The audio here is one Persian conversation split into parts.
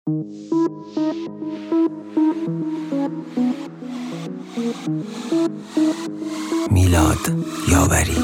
میلاد یاوری.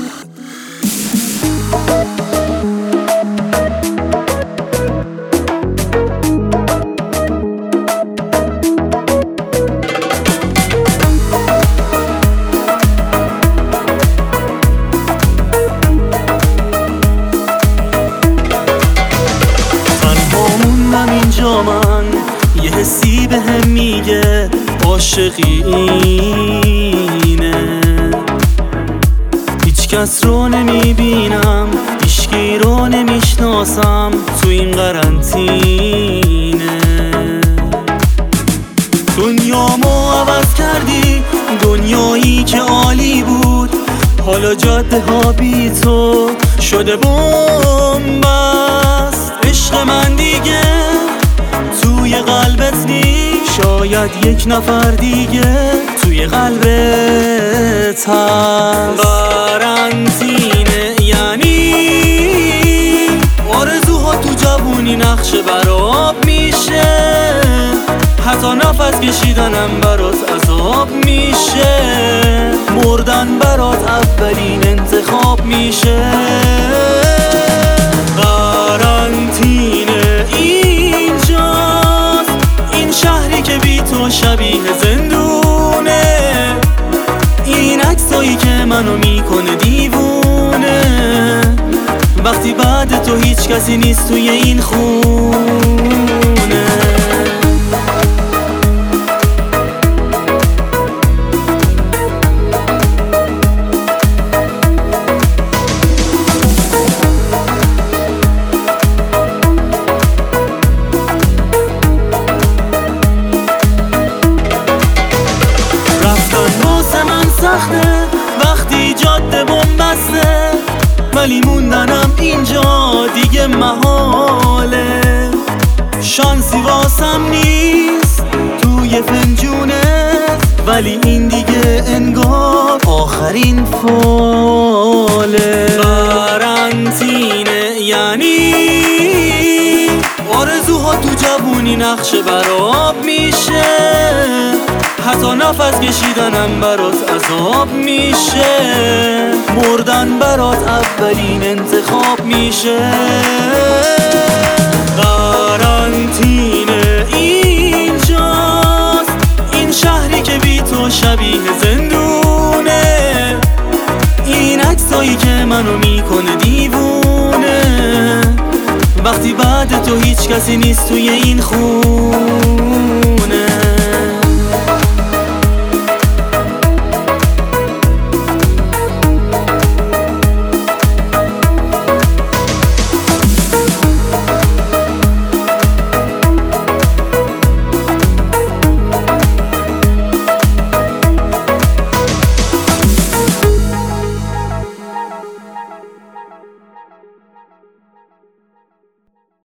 من یه حسی بهم میگه عاشقی اینه، هیچ کس رو نمیبینم، هیچکی رو نمیشناسم تو این قرنطینه. دنیامو عوض کردی، دنیایی که عالی بود حالا جاده ها بی تو شده بومبست. عشق من دیگه توی قلبت نیست، شاید یک نفر دیگه توی قلبت هست. قرنطینه یعنی آرزوها تو جوونی نقشه براب میشه، حتی نفس کشیدنم برات عذاب میشه، مردن برات اولین انتخاب میشه. قرنطینه اینجاست، این شهری که بی تو شبیه زندونه، این عکسایی که منو میکنه دیوونه، وقتی بعد تو هیچ کسی نیست توی این خونه. سخته وقتی جاده بومبسته، ولی موندنم اینجا دیگه محاله. شانسی واسم نیست توی فنجونت، ولی این دیگه انگار آخرین فاله. قرنطینه یعنی آرزوها تو جوونی نقشه براب میشه، حتی نفس کشیدنم برات عذاب میشه، مردن برات اولین انتخاب میشه. قرنطینه اینجاست، این شهری که بی تو شبیه زندونه، این عکسایی که منو میکنه دیوونه، وقتی بعد تو هیچ کسی نیست توی این خونه.